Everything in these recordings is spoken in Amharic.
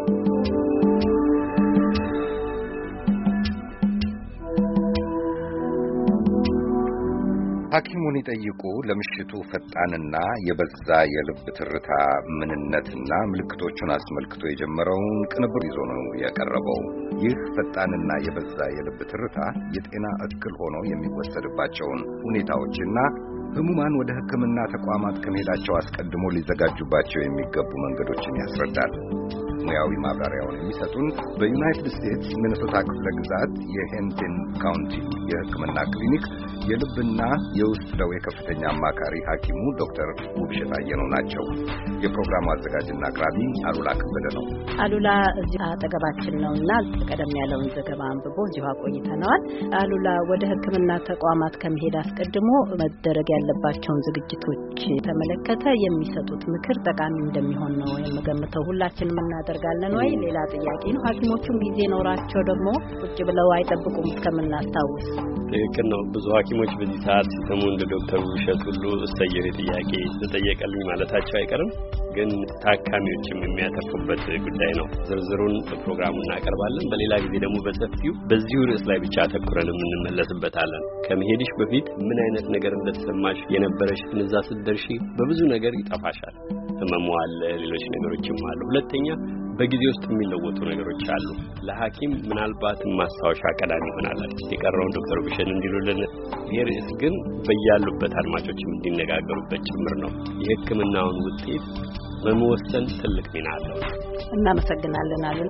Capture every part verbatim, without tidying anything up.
ሐኪሙን ይጠይቁ ለምሽቱ ፈጣንና የበዛ የልብ ትርታ ምንነትና ምልክቶቹን አስመልክቶ የጀመረውን ቅንብር ይዞ ነው ያቀረበው። ይህ ፈጣንና የበዛ የልብ ትርታ የጤና እክል ሆኖ የሚወሰድባቸውን ሁኔታዎችና ህሙማን ወደ ሕክምና ተቋማት ከመሄዳቸው አስቀድሞ ሊዘጋጁባቸው የሚገቡ መንገዶችን ያስረዳል። ሙያዊ ማብራሪያውን የሚሰጡን በዩናይትድ ስቴትስ ሚኒሶታ ክፍለ ግዛት የሄንቲን ካውንቲ የሕክምና ክሊኒክ የልብና የውስጥ ደዌ ከፍተኛ አማካሪ ሐኪሙ ዶክተር ውብሸት አየነው ናቸው። የፕሮግራሙ አዘጋጅና አቅራቢ አሉላ ከበደ ነው። አሉላ እዚህ አጠገባችን ነውና ቀደም ያለውን ዘገባ አንብቦ እዚሁ አቆይተናል። አሉላ ወደ ሕክምና ተቋማት ከመሄድ አስቀድሞ መደረግ ያለባቸውን ዝግጅቶች ተመለከተ የሚሰጡት ምክር ጠቃሚ እንደሚሆን ነው የምገምተው። ሁላችንም እናደርጋለን ወይ? ሌላ ጥያቄ ነው። ሐኪሞቹም ጊዜ ኖራቸው ደግሞ ቁጭ ብለው አይጠብቁም እስከምናስታውስ። ትክክል ነው። ብዙ ሐኪሞች በዚህ ሰዓት ሲሰሙ እንደ ዶክተር ውብሸት ሁሉ እሰየው ጥያቄ ተጠየቀልኝ ማለታቸው አይቀርም። ግን ታካሚዎችም የሚያተርፉበት ጉዳይ ነው። ዝርዝሩን በፕሮግራሙ እናቀርባለን። በሌላ ጊዜ ደግሞ በሰፊው በዚሁ ርዕስ ላይ ብቻ አተኩረን እንመለስበታለን። ከመሄድሽ በፊት ምን አይነት ነገር እንደተሰማሽ የነበረሽ ትንዛ ስትደርሺ በብዙ ነገር ይጠፋሻል። ህመሙ አለ፣ ሌሎች ነገሮችም አሉ። ሁለተኛ በጊዜ ውስጥ የሚለወጡ ነገሮች አሉ። ለሐኪም ምናልባት ማስታወሻ ቀዳሚ ይሆናል። የቀረውን ዶክተር ውብሸት እንዲሉልን ይህ ርዕስ ግን በያሉበት አድማጮችም እንዲነጋገሩበት ጭምር ነው። የሕክምናውን ውጤት በመወሰን ትልቅ ሚና አለው። እናመሰግናለን አሉን።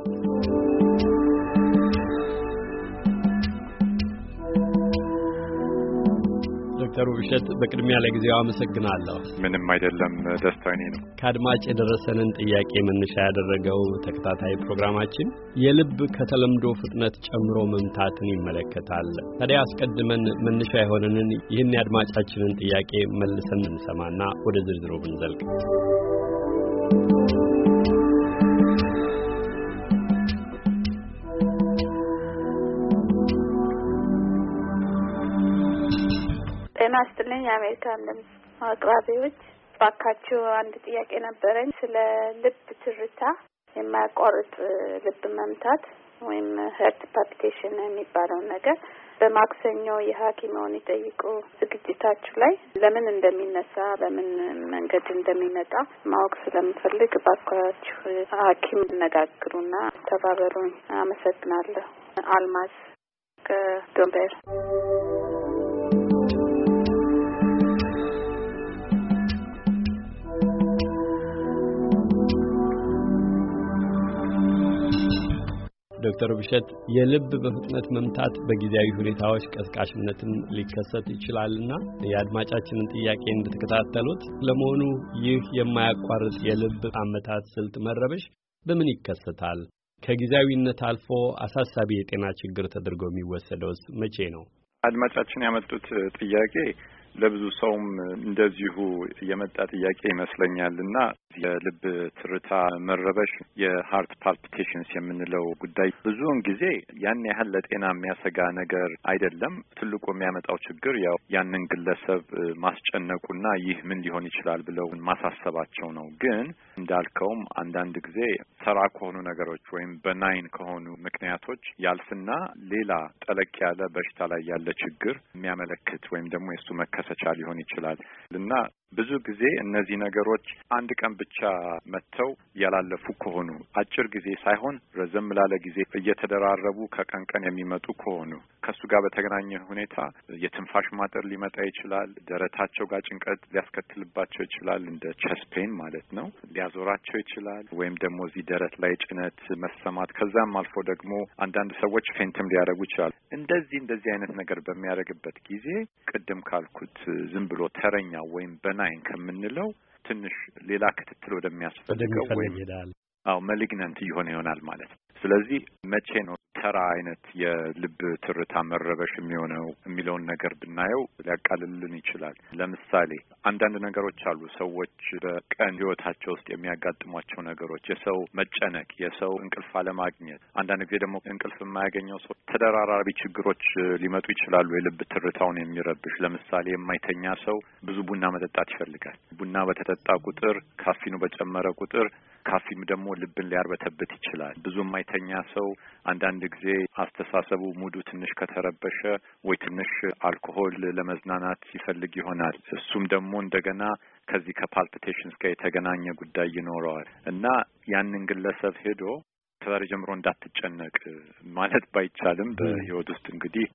ዶክተር ውብሸት በቅድሚያ ለጊዜው አመሰግናለሁ። ምንም አይደለም፣ ደስታዬ ነው። ከአድማጭ የደረሰንን ጥያቄ መነሻ ያደረገው ተከታታይ ፕሮግራማችን የልብ ከተለምዶ ፍጥነት ጨምሮ መምታትን ይመለከታል። ታዲያ አስቀድመን መነሻ የሆነንን ይህን የአድማጫችንን ጥያቄ መልሰን እንሰማና ወደ ዝርዝሩ ብንዘልቅ ጤና ይስጥልኝ። የአሜሪካን ድምፅ አቅራቢዎች፣ ባካችሁ አንድ ጥያቄ ነበረኝ። ስለ ልብ ትርታ የማያቋርጥ ልብ መምታት ወይም ሄርት ፓልፒቴሽን የሚባለውን ነገር በማክሰኞ የሐኪሙን ይጠይቁ ዝግጅታችሁ ላይ ለምን እንደሚነሳ በምን መንገድ እንደሚመጣ ማወቅ ስለምፈልግ ባካችሁ ሐኪም ነጋግሩና ተባበሩኝ። አመሰግናለሁ። አልማዝ ከዶንበር። ዶክተር ውብሸት የልብ በፍጥነት መምታት በጊዜያዊ ሁኔታዎች ቀስቃሽነትም ሊከሰት ይችላልና የአድማጫችንን ጥያቄ እንድትከታተሉት። ለመሆኑ ይህ የማያቋርጥ የልብ አመታት ስልት መረበሽ በምን ይከሰታል? ከጊዜያዊነት አልፎ አሳሳቢ የጤና ችግር ተደርጎ የሚወሰደውስ መቼ ነው? አድማጫችን ያመጡት ጥያቄ ለብዙ ሰውም እንደዚሁ የመጣ ጥያቄ ይመስለኛልና የልብ ትርታ መረበሽ የሃርት ፓልፒቴሽንስ የምንለው ጉዳይ ብዙውን ጊዜ ያን ያህል ለጤና የሚያሰጋ ነገር አይደለም። ትልቁ የሚያመጣው ችግር ያው ያንን ግለሰብ ማስጨነቁና ይህ ምን ሊሆን ይችላል ብለው ማሳሰባቸው ነው። ግን እንዳልከውም አንዳንድ ጊዜ ተራ ከሆኑ ነገሮች ወይም በናይን ከሆኑ ምክንያቶች ያልፍና ሌላ ጠለቅ ያለ በሽታ ላይ ያለ ችግር የሚያመለክት ወይም ደግሞ የሱ መከሰቻ ሊሆን ይችላል እና ብዙ ጊዜ እነዚህ ነገሮች አንድ ቀን ብቻ መጥተው ያላለፉ ከሆኑ አጭር ጊዜ ሳይሆን ረዘም ላለ ጊዜ እየተደራረቡ ከቀን ቀን የሚመጡ ከሆኑ ከሱ ጋር በተገናኘ ሁኔታ የትንፋሽ ማጠር ሊመጣ ይችላል። ደረታቸው ጋር ጭንቀት ሊያስከትልባቸው ይችላል፣ እንደ ቸስት ፔን ማለት ነው። ሊያዞራቸው ይችላል ወይም ደግሞ እዚህ ደረት ላይ ጭነት መሰማት፣ ከዛም አልፎ ደግሞ አንዳንድ ሰዎች ፌንትም ሊያደርጉ ይችላል። እንደዚህ እንደዚህ አይነት ነገር በሚያደርግበት ጊዜ ቅድም ካልኩት ዝም ብሎ ተረኛ ወይም በናይን ከምንለው ትንሽ ሌላ ክትትል ወደሚያስፈልገው ወይም አው ማሊግናንት ይሆን ይሆናል ማለት ነው። ስለዚህ መቼ ነው ተራ አይነት የልብ ትርታ መረበሽ የሚሆነው የሚለውን ነገር ብናየው ሊያቃልልን ይችላል። ለምሳሌ አንዳንድ ነገሮች አሉ ሰዎች በቀን ህይወታቸው ውስጥ የሚያጋጥሟቸው ነገሮች፣ የሰው መጨነቅ፣ የሰው እንቅልፍ አለማግኘት፣ አንዳንድ ጊዜ ደግሞ እንቅልፍ የማያገኘው ሰው ተደራራቢ ችግሮች ሊመጡ ይችላሉ የልብ ትርታውን የሚረብሽ። ለምሳሌ የማይተኛ ሰው ብዙ ቡና መጠጣት ይፈልጋል። ቡና በተጠጣ ቁጥር ካፊኑ በጨመረ ቁጥር ካፊም ደግሞ ልብን ሊያርበተበት ይችላል። ብዙ የማይተኛ ሰው አንዳንድ ጊዜ አስተሳሰቡ ሙዱ ትንሽ ከተረበሸ ወይ ትንሽ አልኮሆል ለመዝናናት ይፈልግ ይሆናል። እሱም ደግሞ እንደገና ከዚህ ከፓልፒቴሽንስ ጋር የተገናኘ ጉዳይ ይኖረዋል እና ያንን ግለሰብ ሄዶ ከዛሬ ጀምሮ እንዳትጨነቅ ማለት ባይቻልም በህይወት ውስጥ እንግዲህ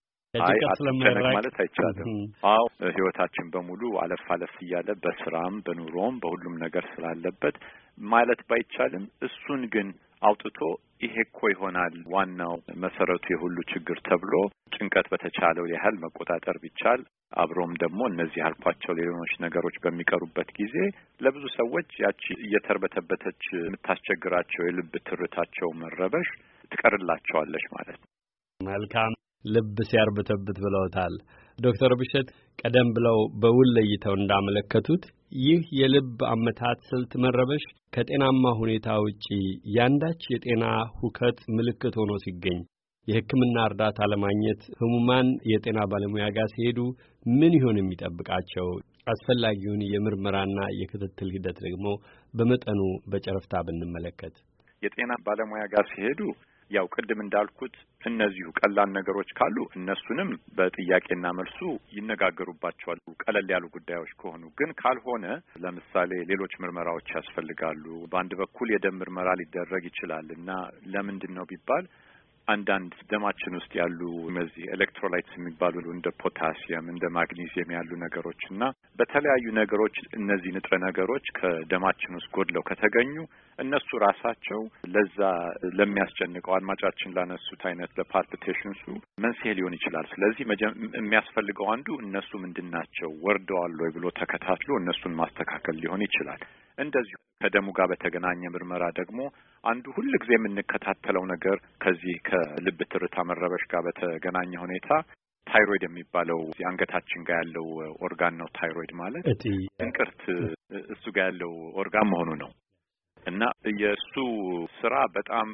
አይ አትጨነቅ ማለት አይቻልም። አዎ ህይወታችን በሙሉ አለፍ አለፍ እያለ በስራም በኑሮም በሁሉም ነገር ስላለበት ማለት ባይቻልም እሱን ግን አውጥቶ ይሄ እኮ ይሆናል ዋናው መሰረቱ የሁሉ ችግር ተብሎ ጭንቀት በተቻለው ያህል መቆጣጠር ቢቻል አብሮም ደግሞ እነዚህ ያልኳቸው ሌሎች ነገሮች በሚቀሩበት ጊዜ ለብዙ ሰዎች ያቺ እየተርበተበተች የምታስቸግራቸው የልብ ትርታቸው መረበሽ ትቀርላቸዋለች ማለት ነው። መልካም ልብ ሲያርበተበት ብለውታል ዶክተር ብሸት። ቀደም ብለው በውል ለይተው እንዳመለከቱት ይህ የልብ አመታት ስልት መረበሽ ከጤናማ ሁኔታ ውጪ ያንዳች የጤና ሁከት ምልክት ሆኖ ሲገኝ የሕክምና እርዳታ ለማግኘት ህሙማን የጤና ባለሙያ ጋር ሲሄዱ ምን ይሆን የሚጠብቃቸው? አስፈላጊውን የምርመራና የክትትል ሂደት ደግሞ በመጠኑ በጨረፍታ ብንመለከት። የጤና ባለሙያ ጋር ሲሄዱ ያው ቅድም እንዳልኩት እነዚሁ ቀላል ነገሮች ካሉ እነሱንም በጥያቄና መልሱ ይነጋገሩባቸዋል ቀለል ያሉ ጉዳዮች ከሆኑ። ግን ካልሆነ ለምሳሌ ሌሎች ምርመራዎች ያስፈልጋሉ። በአንድ በኩል የደም ምርመራ ሊደረግ ይችላል እና ለምንድን ነው ቢባል አንዳንድ ደማችን ውስጥ ያሉ እነዚህ ኤሌክትሮላይትስ የሚባሉ እንደ ፖታሲየም እንደ ማግኒዚየም ያሉ ነገሮች እና በተለያዩ ነገሮች እነዚህ ንጥረ ነገሮች ከደማችን ውስጥ ጎድለው ከተገኙ እነሱ ራሳቸው ለዛ ለሚያስጨንቀው አድማጫችን ላነሱት አይነት ለፓልፒቴሽንሱ መንስኤ ሊሆን ይችላል። ስለዚህ የሚያስፈልገው አንዱ እነሱ ምንድናቸው ወርደዋል ወይ ብሎ ተከታትሎ እነሱን ማስተካከል ሊሆን ይችላል። እንደዚሁ ከደሙ ጋር በተገናኘ ምርመራ ደግሞ አንዱ ሁልጊዜ የምንከታተለው ነገር ከዚህ ከልብ ትርታ መረበሽ ጋር በተገናኘ ሁኔታ ታይሮይድ የሚባለው አንገታችን ጋር ያለው ኦርጋን ነው። ታይሮይድ ማለት እንቅርት እሱ ጋር ያለው ኦርጋን መሆኑ ነው እና የእሱ ስራ በጣም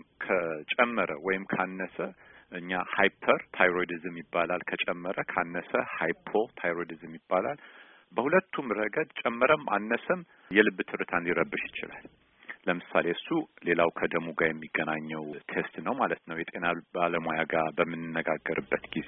ከጨመረ ወይም ካነሰ እኛ ሃይፐር ታይሮይዲዝም ይባላል። ከጨመረ ካነሰ ሃይፖ ታይሮይዲዝም ይባላል። በሁለቱም ረገድ ጨመረም አነሰም የልብ ትርታን ሊረብሽ ይችላል። ለምሳሌ እሱ ሌላው ከደሙ ጋር የሚገናኘው ቴስት ነው ማለት ነው የጤና ባለሙያ ጋር በምንነጋገርበት ጊዜ።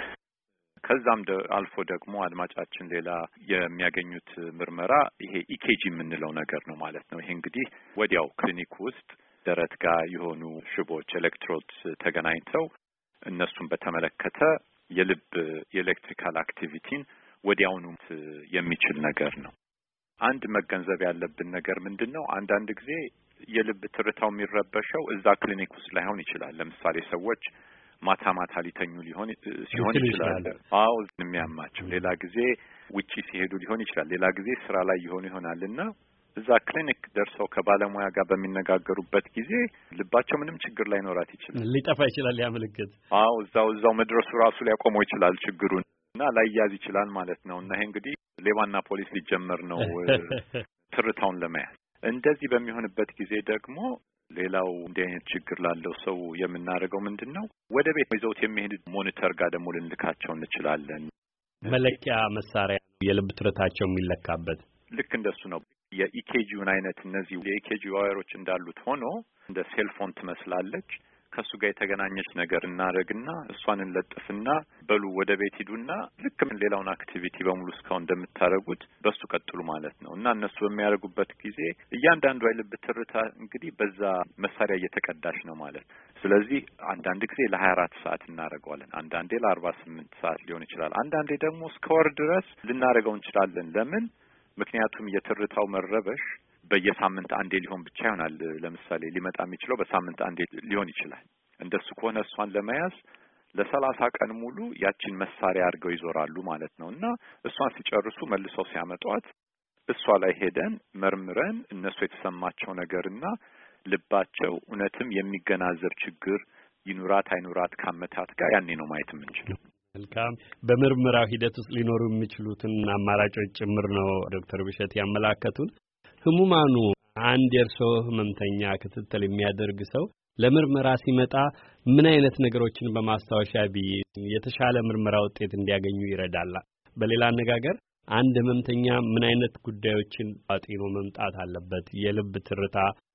ከዛም አልፎ ደግሞ አድማጫችን ሌላ የሚያገኙት ምርመራ ይሄ ኢኬጂ የምንለው ነገር ነው ማለት ነው። ይሄ እንግዲህ ወዲያው ክሊኒክ ውስጥ ደረት ጋር የሆኑ ሽቦች ኤሌክትሮድስ ተገናኝተው እነሱን በተመለከተ የልብ የኤሌክትሪካል አክቲቪቲን ወዲያውኑ የሚችል ነገር ነው። አንድ መገንዘብ ያለብን ነገር ምንድነው? አንዳንድ ጊዜ የልብ ትርታው የሚረበሸው እዛ ክሊኒክ ውስጥ ላይሆን ይችላል። ለምሳሌ ሰዎች ማታ ማታ ሊተኙ ሊሆን ሲሆን ይችላል። አዎ የሚያማቸው። ሌላ ጊዜ ውጪ ሲሄዱ ሊሆን ይችላል። ሌላ ጊዜ ስራ ላይ ይሆን ይሆናልና እዛ ክሊኒክ ደርሰው ከባለሙያ ጋር በሚነጋገሩበት ጊዜ ልባቸው ምንም ችግር ላይ ኖራት ይችላል። ሊጠፋ ይችላል ያ ምልክት። አዎ እዛው እዛው መድረሱ ራሱ ሊያቆመው ይችላል ችግሩን እና ላይያዝ ይችላል ማለት ነው። እና ይሄ እንግዲህ ሌባና ፖሊስ ሊጀመር ነው ትርታውን ለመያዝ። እንደዚህ በሚሆንበት ጊዜ ደግሞ ሌላው እንዲህ አይነት ችግር ላለው ሰው የምናደርገው ምንድነው? ወደ ቤት ይዘውት የሚሄድ ሞኒተር ጋር ደግሞ ልንልካቸው እንችላለን። መለኪያ መሳሪያ የልብ ትርታቸው የሚለካበት ልክ እንደሱ ነው። የኢኬጂውን አይነት እነዚህ የኢኬጂ ዋየሮች እንዳሉት ሆኖ እንደ ሴልፎን ትመስላለች። ከሱ ጋር የተገናኘች ነገር እናደርግና እሷን እንለጥፍና በሉ ወደ ቤት ሂዱና ልክ ምን ሌላውን አክቲቪቲ በሙሉ እስካሁን እንደምታደርጉት በሱ ቀጥሉ ማለት ነው። እና እነሱ በሚያደርጉበት ጊዜ እያንዳንዱ የልብ ትርታ እንግዲህ በዛ መሳሪያ እየተቀዳሽ ነው ማለት። ስለዚህ አንዳንድ ጊዜ ለሀያ አራት ሰዓት እናደርገዋለን። አንዳንዴ ለአርባ ስምንት ሰዓት ሊሆን ይችላል። አንዳንዴ ደግሞ እስከ ወር ድረስ ልናደርገው እንችላለን። ለምን? ምክንያቱም የትርታው መረበሽ በየሳምንት አንዴ ሊሆን ብቻ ይሆናል። ለምሳሌ ሊመጣ የሚችለው በሳምንት አንዴ ሊሆን ይችላል። እንደሱ ከሆነ እሷን ለመያዝ ለሰላሳ ቀን ሙሉ ያቺን መሳሪያ አድርገው ይዞራሉ ማለት ነው። እና እሷን ሲጨርሱ መልሰው ሲያመጧት እሷ ላይ ሄደን መርምረን እነሱ የተሰማቸው ነገርና ልባቸው እውነትም የሚገናዘብ ችግር ይኑራት አይኑራት ካመታት ጋር ያኔ ነው ማየት የምንችለው። መልካም። በምርመራው ሂደት ውስጥ ሊኖሩ የሚችሉትን አማራጮች ጭምር ነው ዶክተር ብሸት ያመላከቱን። ህሙማኑ አንድ የርሶ ህመምተኛ ክትትል የሚያደርግ ሰው ለምርመራ ሲመጣ ምን አይነት ነገሮችን በማስታወሻ ቢይዝ የተሻለ ምርመራ ውጤት እንዲያገኙ ይረዳል? በሌላ አነጋገር አንድ ህመምተኛ ምን አይነት ጉዳዮችን አጤኖ መምጣት አለበት? የልብ ትርታ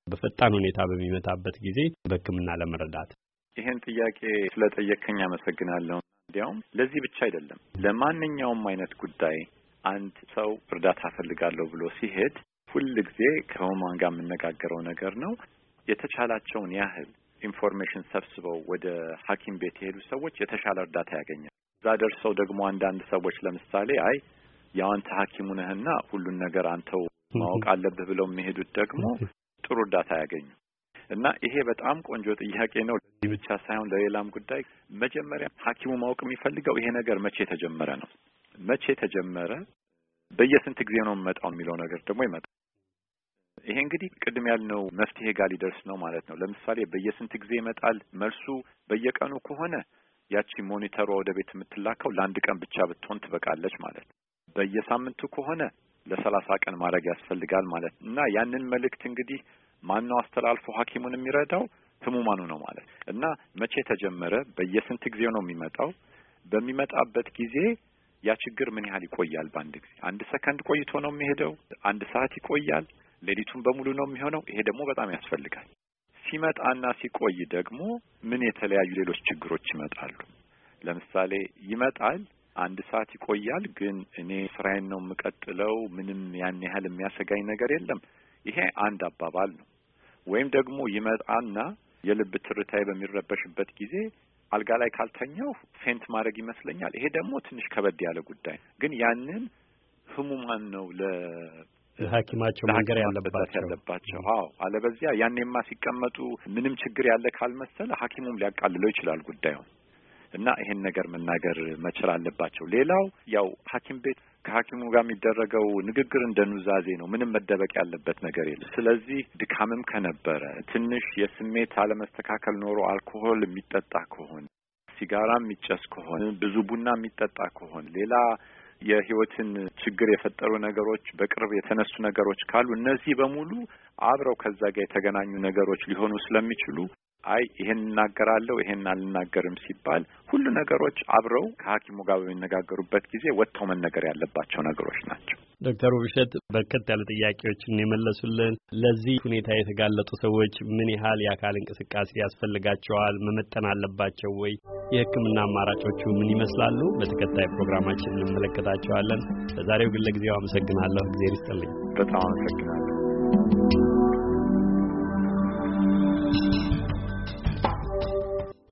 በፈጣን ሁኔታ በሚመጣበት ጊዜ በሕክምና ለመረዳት? ይሄን ጥያቄ ስለጠየቀኝ አመሰግናለሁ። እንዲያውም ለዚህ ብቻ አይደለም፣ ለማንኛውም አይነት ጉዳይ አንድ ሰው እርዳታ ፈልጋለሁ ብሎ ሲሄድ ሁሉ ጊዜ ከህሙማን ጋር የምነጋገረው ነገር ነው። የተቻላቸውን ያህል ኢንፎርሜሽን ሰብስበው ወደ ሐኪም ቤት የሄዱ ሰዎች የተሻለ እርዳታ ያገኛል። እዛ ደርሰው ደግሞ አንዳንድ ሰዎች ለምሳሌ አይ ያው አንተ ሐኪሙ ነህና ሁሉን ነገር አንተው ማወቅ አለብህ ብለው የሚሄዱት ደግሞ ጥሩ እርዳታ ያገኙ እና ይሄ በጣም ቆንጆ ጥያቄ ነው። ለዚህ ብቻ ሳይሆን ለሌላም ጉዳይ መጀመሪያ ሐኪሙ ማወቅ የሚፈልገው ይሄ ነገር መቼ ተጀመረ ነው። መቼ ተጀመረ፣ በየስንት ጊዜ ነው የሚመጣው የሚለው ነገር ደግሞ ይመጣል። ይሄ እንግዲህ ቅድም ያልነው መፍትሄ ጋር ሊደርስ ነው ማለት ነው። ለምሳሌ በየስንት ጊዜ ይመጣል መልሱ በየቀኑ ከሆነ ያቺ ሞኒተሯ ወደ ቤት የምትላከው ለአንድ ቀን ብቻ ብትሆን ትበቃለች ማለት ነው። በየሳምንቱ ከሆነ ለሰላሳ ቀን ማድረግ ያስፈልጋል ማለት ነው። እና ያንን መልእክት እንግዲህ ማነው አስተላልፎ ሐኪሙን የሚረዳው? ህሙማኑ ነው ማለት እና መቼ ተጀመረ፣ በየስንት ጊዜ ነው የሚመጣው፣ በሚመጣበት ጊዜ ያ ችግር ምን ያህል ይቆያል? በአንድ ጊዜ አንድ ሰከንድ ቆይቶ ነው የሚሄደው? አንድ ሰዓት ይቆያል? ሌሊቱን በሙሉ ነው የሚሆነው? ይሄ ደግሞ በጣም ያስፈልጋል። ሲመጣና ሲቆይ ደግሞ ምን የተለያዩ ሌሎች ችግሮች ይመጣሉ? ለምሳሌ ይመጣል፣ አንድ ሰዓት ይቆያል፣ ግን እኔ ስራዬን ነው የምቀጥለው፣ ምንም ያን ያህል የሚያሰጋኝ ነገር የለም። ይሄ አንድ አባባል ነው። ወይም ደግሞ ይመጣና የልብ ትርታዬ በሚረበሽበት ጊዜ አልጋ ላይ ካልተኛው ፌንት ማድረግ ይመስለኛል። ይሄ ደግሞ ትንሽ ከበድ ያለ ጉዳይ፣ ግን ያንን ህሙማን ነው ለ ለሐኪማቸው መንገር ያለባቸው ያለባቸው አዎ። አለበዚያ ያኔማ ሲቀመጡ ምንም ችግር ያለ ካልመሰለ ሐኪሙም ሊያቃልለው ይችላል ጉዳዩን እና ይሄን ነገር መናገር መቻል አለባቸው። ሌላው ያው ሐኪም ቤት ከሐኪሙ ጋር የሚደረገው ንግግር እንደ ኑዛዜ ነው። ምንም መደበቅ ያለበት ነገር የለም። ስለዚህ ድካምም ከነበረ፣ ትንሽ የስሜት አለመስተካከል ኖሮ አልኮሆል የሚጠጣ ከሆነ፣ ሲጋራ የሚጨስ ከሆነ፣ ብዙ ቡና የሚጠጣ ከሆነ፣ ሌላ የህይወትን ችግር የፈጠሩ ነገሮች በቅርብ የተነሱ ነገሮች ካሉ እነዚህ በሙሉ አብረው ከዛ ጋር የተገናኙ ነገሮች ሊሆኑ ስለሚችሉ አይ ይሄን እናገራለሁ ይሄን አልናገርም ሲባል ሁሉ ነገሮች አብረው ከሐኪሙ ጋር በሚነጋገሩበት ጊዜ ወጥተው መነገር ያለባቸው ነገሮች ናቸው። ዶክተር ውብሸት በርከት ያለ ጥያቄዎችን የመለሱልን። ለዚህ ሁኔታ የተጋለጡ ሰዎች ምን ያህል የአካል እንቅስቃሴ ያስፈልጋቸዋል? መመጠን አለባቸው ወይ? የሕክምና አማራጮቹ ምን ይመስላሉ? በተከታይ ፕሮግራማችን እንመለከታቸዋለን። ለዛሬው ግን ለጊዜው አመሰግናለሁ። እግዚአብሔር ይስጥልኝ። በጣም አመሰግናለሁ።